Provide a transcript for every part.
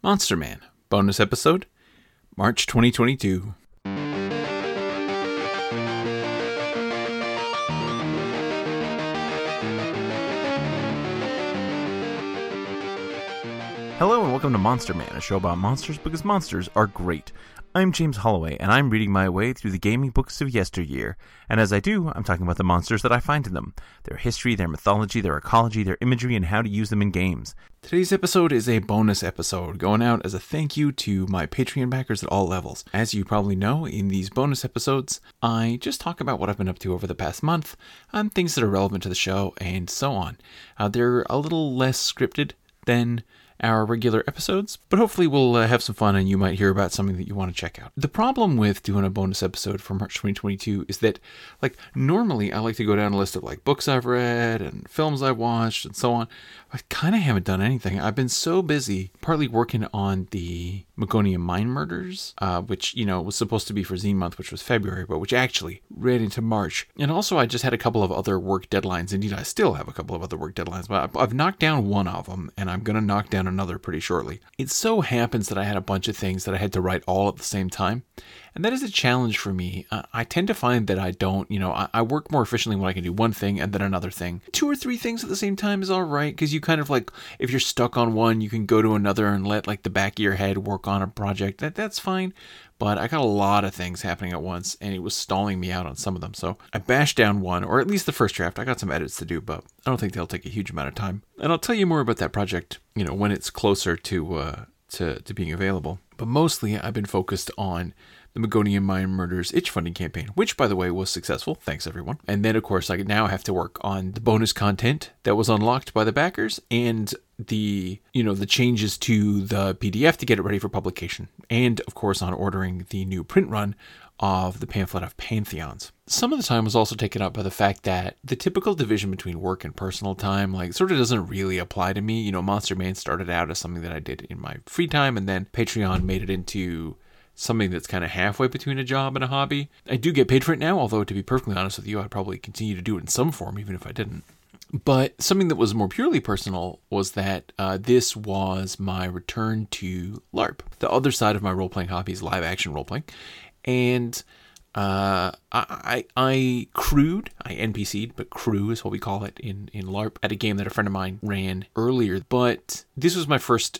Monster Man, bonus episode, March 2022. Hello and welcome to Monster Man, a show about monsters because monsters are great. I'm James Holloway, and I'm reading my way through the gaming books of yesteryear. And as I do, I'm talking about the monsters that I find in them, their history, their mythology, their ecology, their imagery, and how to use them in games. Today's episode is a bonus episode, going out as a thank you to my Patreon backers at all levels. As you probably know, in these bonus episodes, I just talk about what I've been up to over the past month, and things that are relevant to the show, and so on. They're a little less scripted than our regular episodes, but hopefully we'll have some fun and you might hear about something that you want to check out. The problem with doing a bonus episode for March 2022 is that, normally I like to go down a list of, books I've read and films I've watched and so on. I kind of haven't done anything. I've been so busy, partly working on the Meconium Mine Murders, which, was supposed to be for Zine Month, which was February, but which actually read into March. And also I just had a couple of other work deadlines. Indeed, I still have a couple of other work deadlines, but I've knocked down one of them, and I'm going to knock down another pretty shortly. It so happens that I had a bunch of things that I had to write all at the same time. And that is a challenge for me. I tend to find that I don't, I work more efficiently when I can do one thing and then another thing. 2 or 3 things at the same time is all right, because you kind of if you're stuck on one, you can go to another and let the back of your head work on a project. That's fine. But I got a lot of things happening at once, and it was stalling me out on some of them. So I bashed down one, or at least the first draft. I got some edits to do, but I don't think they'll take a huge amount of time. And I'll tell you more about that project, when it's closer to being available. But mostly I've been focused on the Meconium Mine Murders itch funding campaign, which, by the way, was successful. Thanks, everyone. And then, of course, I now have to work on the bonus content that was unlocked by the backers and the changes to the PDF to get it ready for publication. And, of course, on ordering the new print run of the pamphlet of Pantheons. Some of the time was also taken up by the fact that the typical division between work and personal time, sort of doesn't really apply to me. Monster Man started out as something that I did in my free time, and then Patreon made it into something that's kind of halfway between a job and a hobby. I do get paid for it now, although to be perfectly honest with you, I'd probably continue to do it in some form, even if I didn't. But something that was more purely personal was that this was my return to LARP. The other side of my role-playing hobby is live-action role-playing. And I crewed, I NPC'd, but crew is what we call it in LARP, at a game that a friend of mine ran earlier. But this was my first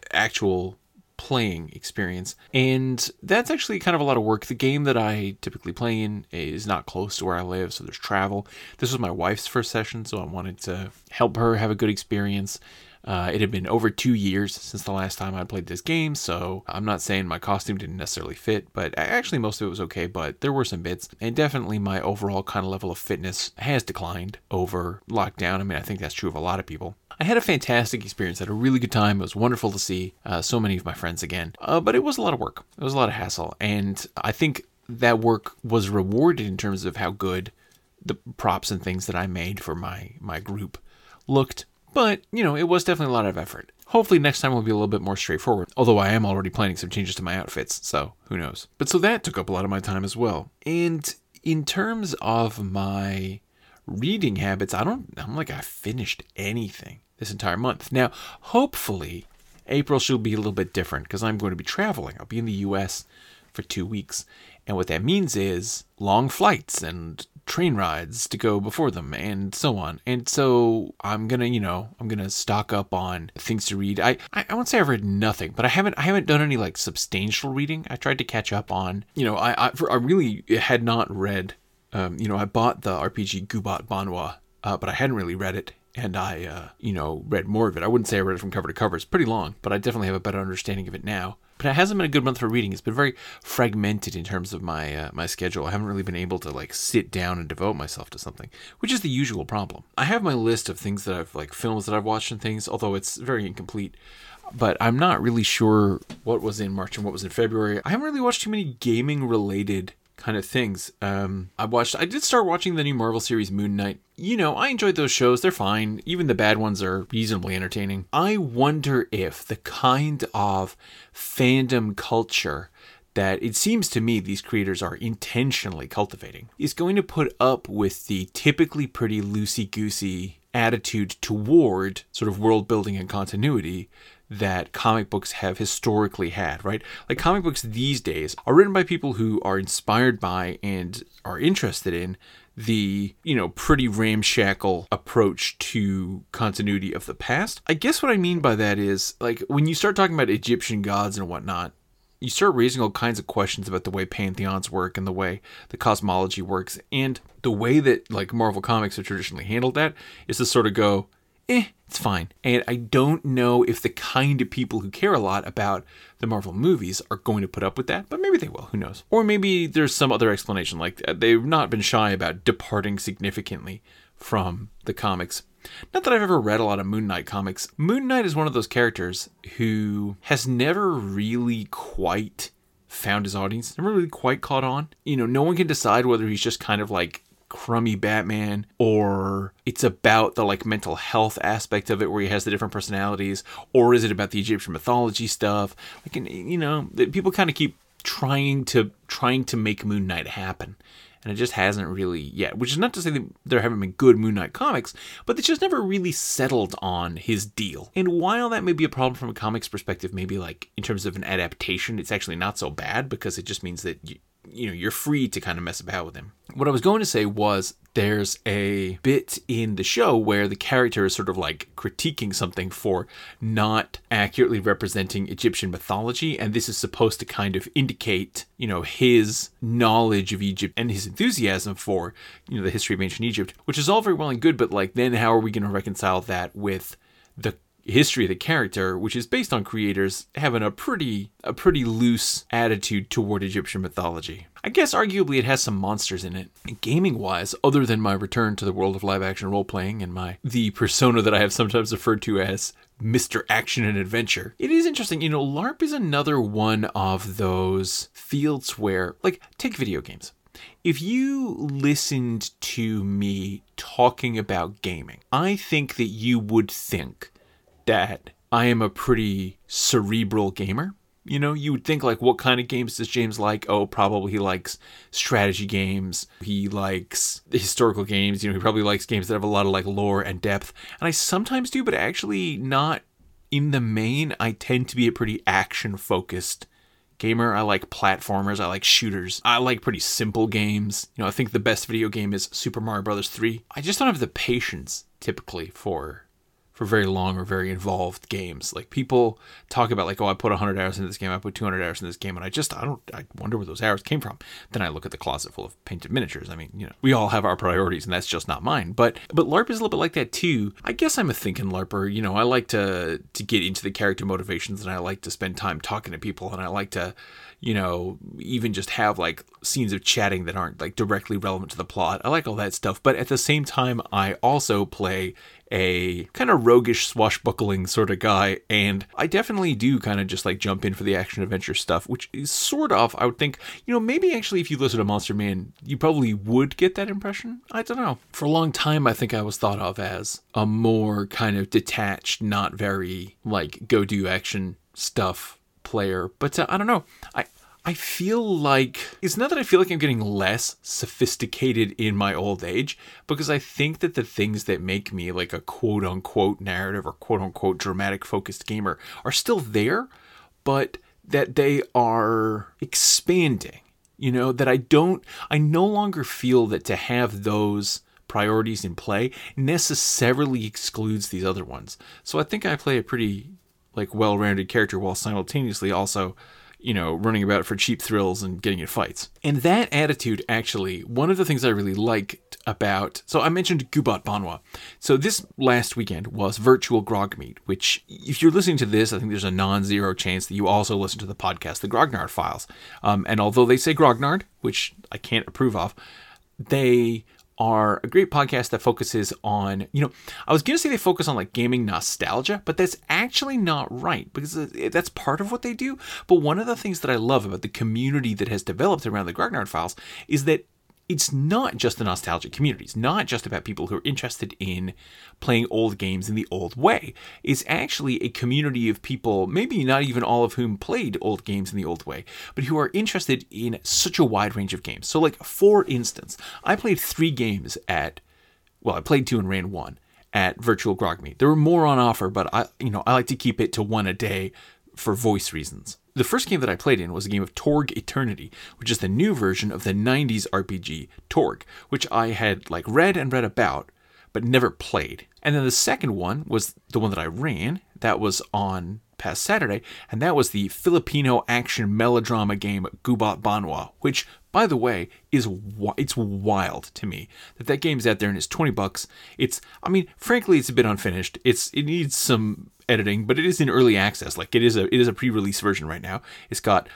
actual playing experience, and that's actually kind of a lot of work. The game that I typically play in is not close to where I live, so there's travel. This was my wife's first session, so I wanted to help her have a good experience. It had been over 2 years since the last time I played this game, so I'm not saying my costume didn't necessarily fit, but actually most of it was okay, but there were some bits, and definitely my overall kind of level of fitness has declined over lockdown. I mean, I think that's true of a lot of people. I had a fantastic experience. I had a really good time. It was wonderful to see so many of my friends again, but it was a lot of work. It was a lot of hassle, and I think that work was rewarded in terms of how good the props and things that I made for my group looked. But, it was definitely a lot of effort. Hopefully next time will be a little bit more straightforward, although I am already planning some changes to my outfits, so who knows. But so that took up a lot of my time as well. And in terms of my reading habits, I'm like I finished anything this entire month. Now, hopefully, April should be a little bit different because I'm going to be traveling. I'll be in the U.S. for 2 weeks. And what that means is long flights and train rides to go before them and so on. And so I'm going to stock up on things to read. I won't say I've read nothing, but I haven't done any substantial reading. I tried to catch up on, I really had not read, I bought the RPG Gubat Banwa, but I hadn't really read it. And I, read more of it. I wouldn't say I read it from cover to cover. It's pretty long, but I definitely have a better understanding of it now. But it hasn't been a good month for reading. It's been very fragmented in terms of my my schedule. I haven't really been able to sit down and devote myself to something, which is the usual problem. I have my list of things that I've films that I've watched and things, although it's very incomplete. But I'm not really sure what was in March and what was in February. I haven't really watched too many gaming related kind of things. I did start watching the new Marvel series Moon Knight. I enjoyed those shows. They're fine. Even the bad ones are reasonably entertaining. I wonder if the kind of fandom culture that it seems to me these creators are intentionally cultivating is going to put up with the typically pretty loosey-goosey attitude toward sort of world building and continuity that comic books have historically had, right? Like comic books these days are written by people who are inspired by and are interested in the, pretty ramshackle approach to continuity of the past. I guess what I mean by that is, like, when you start talking about Egyptian gods and whatnot, you start raising all kinds of questions about the way pantheons work and the way the cosmology works. And the way that, like, Marvel Comics have traditionally handled that is to sort of go, it's fine. And I don't know if the kind of people who care a lot about the Marvel movies are going to put up with that, but maybe they will, who knows. Or maybe there's some other explanation, like they've not been shy about departing significantly from the comics. Not that I've ever read a lot of Moon Knight comics. Moon Knight is one of those characters who has never really quite found his audience, never really quite caught on. No one can decide whether he's just kind of like crummy Batman, or it's about the like mental health aspect of it where he has the different personalities, or is it about the Egyptian mythology stuff? Like, people kind of keep trying to make Moon Knight happen, and it just hasn't really yet. Which is not to say that there haven't been good Moon Knight comics, but it's just never really settled on his deal. And while that may be a problem from a comics perspective, maybe like in terms of an adaptation, it's actually not so bad because it just means that you're free to kind of mess about with him. What I was going to say was there's a bit in the show where the character is sort of like critiquing something for not accurately representing Egyptian mythology, and this is supposed to kind of indicate, his knowledge of Egypt and his enthusiasm for, the history of ancient Egypt, which is all very well and good, but like then how are we going to reconcile that with the history of the character, which is based on creators having a pretty loose attitude toward Egyptian mythology. I guess arguably it has some monsters in it. Gaming wise, other than my return to the world of live action role playing and the persona that I have sometimes referred to as Mr. Action and Adventure, it is interesting. LARP is another one of those fields where, like, take video games. If you listened to me talking about gaming, I think that you would think that I am a pretty cerebral gamer. You would think, like, what kind of games does James like? Oh, probably he likes strategy games. He likes historical games. He probably likes games that have a lot of, like, lore and depth. And I sometimes do, but actually not in the main. I tend to be a pretty action-focused gamer. I like platformers. I like shooters. I like pretty simple games. I think the best video game is Super Mario Bros. 3. I just don't have the patience, typically, for very long or very involved games. Like, people talk about, like, oh, I put 100 hours into this game, I put 200 hours into this game, and I wonder where those hours came from. Then I look at the closet full of painted miniatures. I mean, we all have our priorities, and that's just not mine. But LARP is a little bit like that too. I guess I'm a thinking LARPer. I like to get into the character motivations, and I like to spend time talking to people, and I like to, even just have, like, scenes of chatting that aren't, like, directly relevant to the plot. I like all that stuff. But at the same time, I also play a kind of roguish, swashbuckling sort of guy, and I definitely do kind of just like jump in for the action adventure stuff, which is sort of, I would think, maybe actually if you listen to Monster Man, you probably would get that impression. I don't know. For a long time, I think I was thought of as a more kind of detached, not very like go do action stuff player, but I don't know. I feel like, it's not that I feel like I'm getting less sophisticated in my old age, because I think that the things that make me like a quote unquote narrative or quote unquote dramatic focused gamer are still there, but that they are expanding, that I no longer feel that to have those priorities in play necessarily excludes these other ones. So I think I play a pretty like well-rounded character while simultaneously also running about for cheap thrills and getting in fights. And that attitude, actually, one of the things I really liked about... So I mentioned Gubat Banwa. So this last weekend was Virtual Grogmeet, which, if you're listening to this, I think there's a non-zero chance that you also listen to the podcast, The Grognard Files. And although they say Grognard, which I can't approve of, they are a great podcast that focuses on, I was going to say they focus on like gaming nostalgia, but that's actually not right, because that's part of what they do. But one of the things that I love about the community that has developed around the Grognard Files is that it's not just a nostalgic community. It's not just about people who are interested in playing old games in the old way. It's actually a community of people, maybe not even all of whom played old games in the old way, but who are interested in such a wide range of games. So, like, for instance, I played 3 games I played 2 and ran 1 at Virtual Grog Meet. There were more on offer, but I like to keep it to one a day for voice reasons. The first game that I played in was a game of Torg Eternity, which is the new version of the 90s RPG Torg, which I had read about, but never played. And then the second one was the one that I ran. That was on past Saturday, and that was the Filipino action melodrama game Gubat Banwa, which, by the way, it's wild to me that game's out there and it's $20. Frankly, it's a bit unfinished. It needs some editing, but it is in early access. It is a pre-release version right now. It's got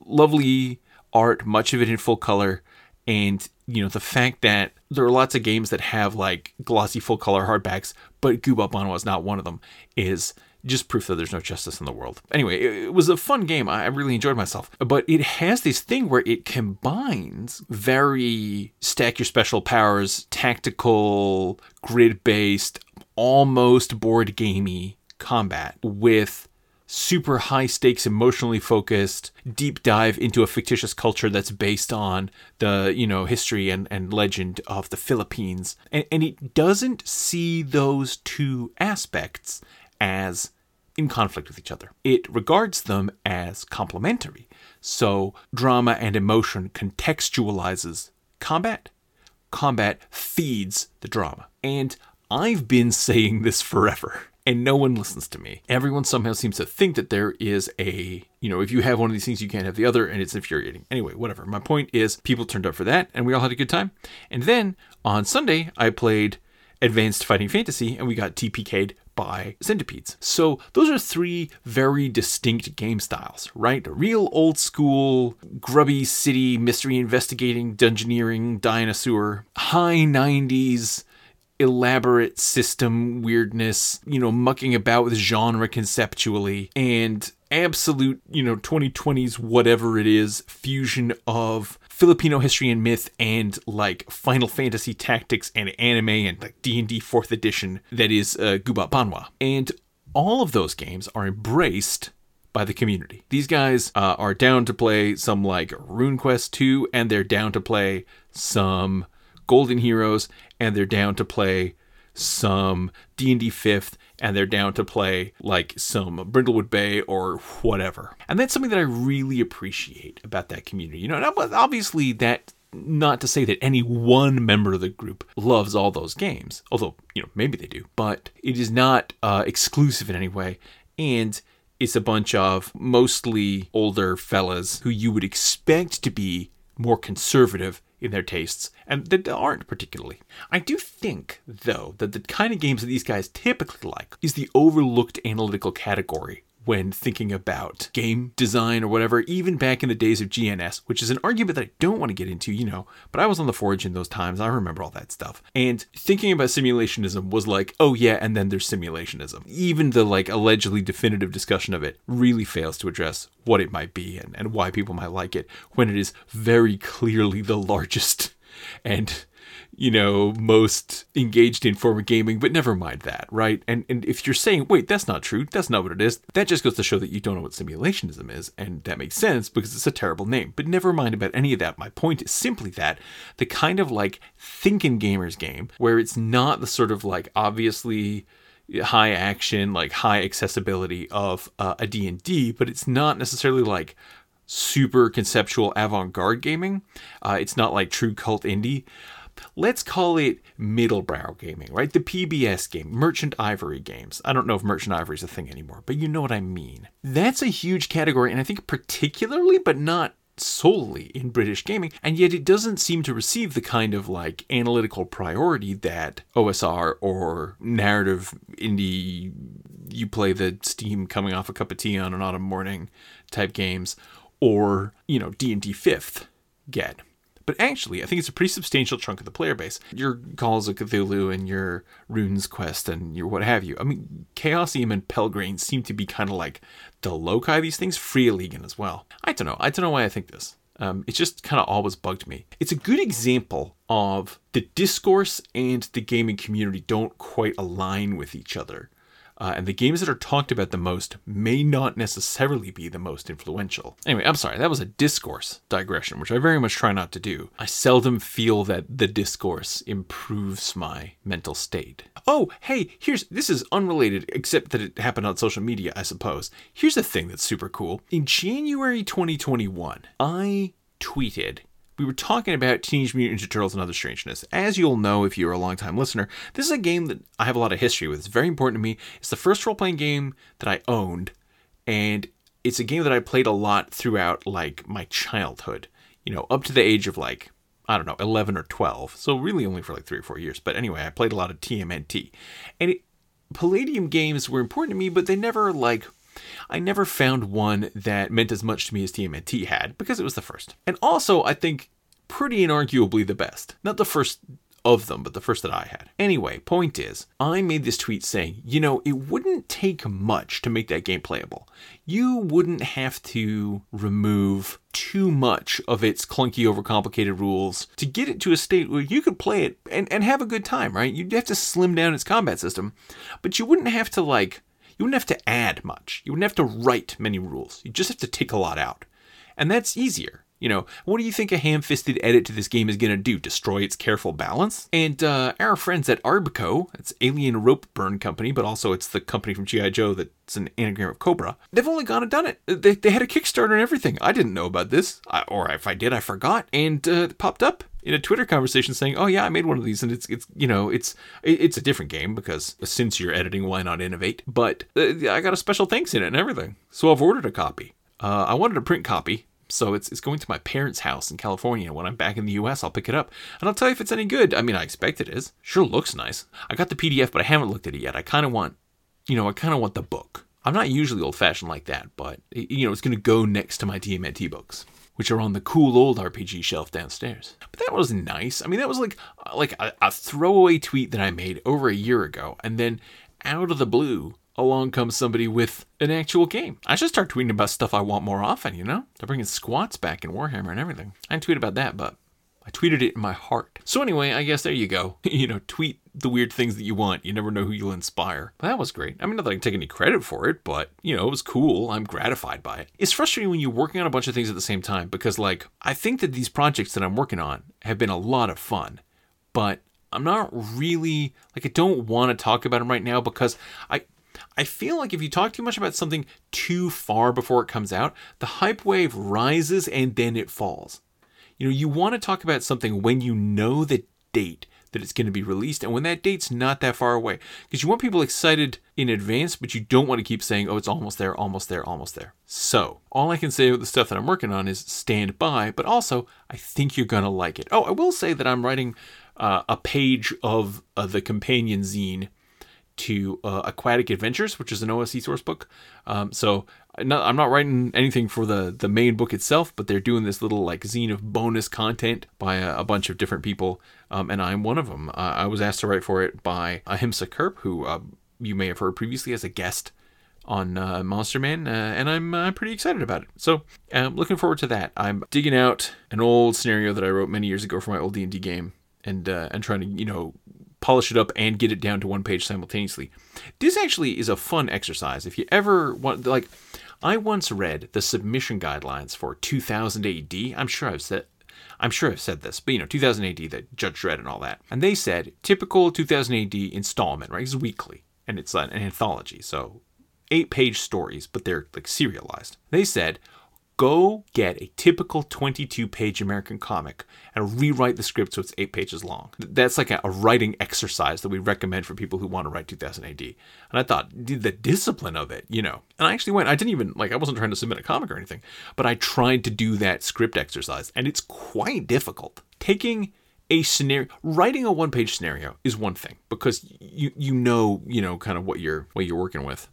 lovely art, much of it in full color, and the fact that there are lots of games that have glossy full color hardbacks, but Gubat Banwa is not one of them, is just proof that there's no justice in the world. Anyway, it was a fun game. I really enjoyed myself. But it has this thing where it combines very stack your special powers, tactical, grid-based, almost board gamey combat with super high stakes, emotionally focused, deep dive into a fictitious culture that's based on the, history and legend of the Philippines. And it doesn't see those two aspects as in conflict with each other. It regards them as complementary. So drama and emotion contextualizes combat. Combat feeds the drama. And I've been saying this forever, and no one listens to me. Everyone somehow seems to think that there is if you have one of these things, you can't have the other, and it's infuriating. Anyway, whatever. My point is, people turned up for that, and we all had a good time. And then, on Sunday, I played Advanced Fighting Fantasy, and we got TPK'd by Centipedes. So those are three very distinct game styles, right? Real old school, grubby city, mystery investigating, dungeoneering, dinosaur, high 90s, elaborate system weirdness, mucking about with genre conceptually, and absolute, 2020s whatever it is, fusion of Filipino history and myth and Final Fantasy Tactics and anime and D&D 4th edition that is Gubat Banwa. And all of those games are embraced by the community. These guys are down to play some RuneQuest 2, and they're down to play some Golden Heroes, and they're down to play some D&D 5th, and they're down to play some Brindlewood Bay or whatever. And that's something that I really appreciate about that community. Obviously that, not to say that any one member of the group loves all those games, although, maybe they do, but it is not exclusive in any way. And it's a bunch of mostly older fellas who you would expect to be more conservative in their tastes, and that aren't particularly. I do think, though, that the kind of games that these guys typically like is the overlooked analytical category when thinking about game design or whatever, even back in the days of GNS, which is an argument that I don't want to get into, but I was on the Forge in those times. I remember all that stuff. And thinking about simulationism was oh yeah, and then there's simulationism. Even the allegedly definitive discussion of it really fails to address what it might be and why people might like it, when it is very clearly the largest and most engaged in form of gaming, but never mind that, right? And if you're saying, wait, that's not true, that's not what it is, that just goes to show that you don't know what simulationism is, and that makes sense because it's a terrible name. But never mind about any of that. My point is simply that the kind of thinkin' gamers game, where it's not the sort of obviously high action, high accessibility of a D&D, but it's not necessarily super conceptual avant-garde gaming. It's not true cult indie. Let's call it middlebrow gaming, right? The PBS game, Merchant Ivory games. I don't know if Merchant Ivory is a thing anymore, but you know what I mean. That's a huge category, and I think particularly, but not solely, in British gaming, and yet it doesn't seem to receive the kind of analytical priority that OSR or narrative indie, you play the steam coming off a cup of tea on an autumn morning type games, or, D&D 5th get. But actually, I think it's a pretty substantial chunk of the player base. Your Calls of Cthulhu and your Runes Quest and your what have you. Chaosium and Pelgrane seem to be kind of the loci of these things. Free Legion as well. I don't know why I think this. It's just kind of always bugged me. It's a good example of the discourse and the gaming community don't quite align with each other. and the games that are talked about the most may not necessarily be the most influential. Anyway, I'm sorry, that was a discourse digression, which I very much try not to do. I seldom feel that the discourse improves my mental state. Oh, hey, this is unrelated, except that it happened on social media, I suppose. Here's a thing that's super cool. In January 2021, I tweeted, we were talking about Teenage Mutant Ninja Turtles and Other Strangeness. As you'll know if you're a longtime listener, this is a game that I have a lot of history with. It's very important to me. It's the first role-playing game that I owned, and it's a game that I played a lot throughout, like, my childhood. You know, up to the age of, like, I don't know, 11 or 12. So really only for like 3 or 4 years. But anyway, I played a lot of TMNT. And Palladium games were important to me, but they never, like... I never found one that meant as much to me as TMNT had, because it was the first. And also, I think, pretty inarguably the best. Not the first of them, but the first that I had. Anyway, point is, I made this tweet saying, you know, it wouldn't take much to make that game playable. You wouldn't have to remove too much of its clunky, overcomplicated rules to get it to a state where you could play it and have a good time, right? You'd have to slim down its combat system, but you wouldn't have to, like... You wouldn't have to add much. You wouldn't have to write many rules. You just have to take a lot out. And that's easier. You know, what do you think a ham-fisted edit to this game is going to do? Destroy its careful balance? And our friends at Arbco, it's Alien Rope Burn Company, but also it's the company from G.I. Joe that's an anagram of Cobra. They've only gone and done it. They had a Kickstarter and everything. I didn't know about this. Or if I did, I forgot. And it popped up in a Twitter conversation saying, oh yeah, I made one of these, and it's a different game, because since you're editing, why not innovate? But I got a special thanks in it and everything. So I've ordered a copy. I wanted a print copy, so it's going to my parents' house in California. When I'm back in the US, I'll pick it up, and I'll tell you if it's any good. I mean, I expect it is. Sure looks nice. I got the PDF, but I haven't looked at it yet. I kind of want the book. I'm not usually old-fashioned like that, but, it's going to go next to my TMNT books, which are on the cool old RPG shelf downstairs. But that was nice. I mean, that was like a throwaway tweet that I made over a year ago, and then out of the blue, along comes somebody with an actual game. I should start tweeting about stuff I want more often, you know? They're bringing squats back in Warhammer and everything. I didn't tweet about that, but I tweeted it in my heart. So anyway, I guess there you go. Tweet the weird things that you want. You never know who you'll inspire. But that was great. I mean, not that I can take any credit for it, but, it was cool. I'm gratified by it. It's frustrating when you're working on a bunch of things at the same time, because, I think that these projects that I'm working on have been a lot of fun, but I'm not really, I don't want to talk about them right now, because I feel like if you talk too much about something too far before it comes out, the hype wave rises and then it falls. You want to talk about something when you know the date that it's going to be released, and when that date's not that far away, because you want people excited in advance, but you don't want to keep saying, oh, it's almost there, almost there, almost there. So all I can say with the stuff that I'm working on is stand by, but also I think you're going to like it. Oh, I will say that I'm writing a page of the companion zine to Aquatic Adventures, which is an OSE source book. So I'm not writing anything for the main book itself, but they're doing this little zine of bonus content by a bunch of different people, and I'm one of them. I was asked to write for it by Ahimsa Kerp, who you may have heard previously as a guest on Monster Man, and I'm pretty excited about it. So looking forward to that. I'm digging out an old scenario that I wrote many years ago for my old D&D game, and trying to polish it up and get it down to one page simultaneously. This actually is a fun exercise. If you ever want, I once read the submission guidelines for 2000 AD. I'm sure I've said this, but 2000 AD, the Judge Dredd and all that. And they said typical 2000 AD installment, right? It's weekly, and it's an anthology, so 8-page stories, but they're serialized. They said, go get a typical 22-page American comic and rewrite the script so it's 8 pages long. That's like a writing exercise that we recommend for people who want to write 2000 AD. And I thought, the discipline of it, And I actually went, I wasn't trying to submit a comic or anything, but I tried to do that script exercise, and it's quite difficult. Taking a scenario, writing a one-page scenario is one thing, because you know kind of what you're working with.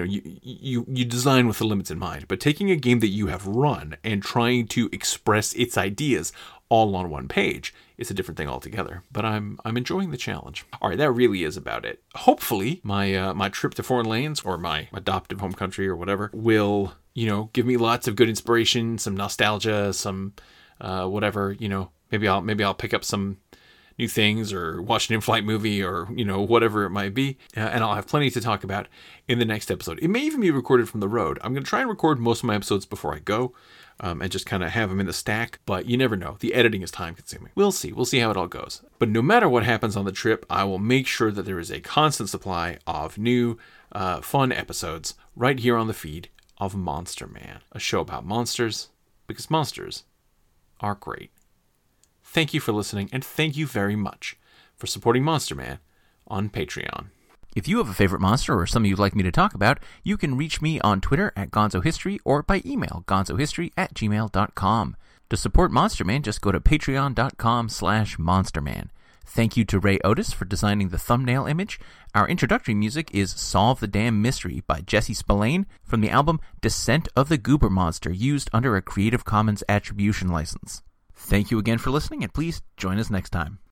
You design with the limits in mind, but taking a game that you have run and trying to express its ideas all on one page is a different thing altogether. But I'm enjoying the challenge. All right, that really is about it. Hopefully, my trip to foreign lands, or my adoptive home country or whatever, will give me lots of good inspiration, some nostalgia, some whatever. Maybe I'll pick up some new things or watch an in-flight movie or, whatever it might be. And I'll have plenty to talk about in the next episode. It may even be recorded from the road. I'm going to try and record most of my episodes before I go and just kind of have them in the stack. But you never know. The editing is time consuming. We'll see. We'll see how it all goes. But no matter what happens on the trip, I will make sure that there is a constant supply of new fun episodes right here on the feed of Monster Man, a show about monsters because monsters are great. Thank you for listening, and thank you very much for supporting Monster Man on Patreon. If you have a favorite monster or something you'd like me to talk about, you can reach me on Twitter at GonzoHistory or by email gonzohistory@gmail.com. To support Monster Man, just go to patreon.com/monsterman. Thank you to Ray Otis for designing the thumbnail image. Our introductory music is Solve the Damn Mystery by Jesse Spillane from the album Descent of the Goober Monster, used under a Creative Commons Attribution license. Thank you again for listening, and please join us next time.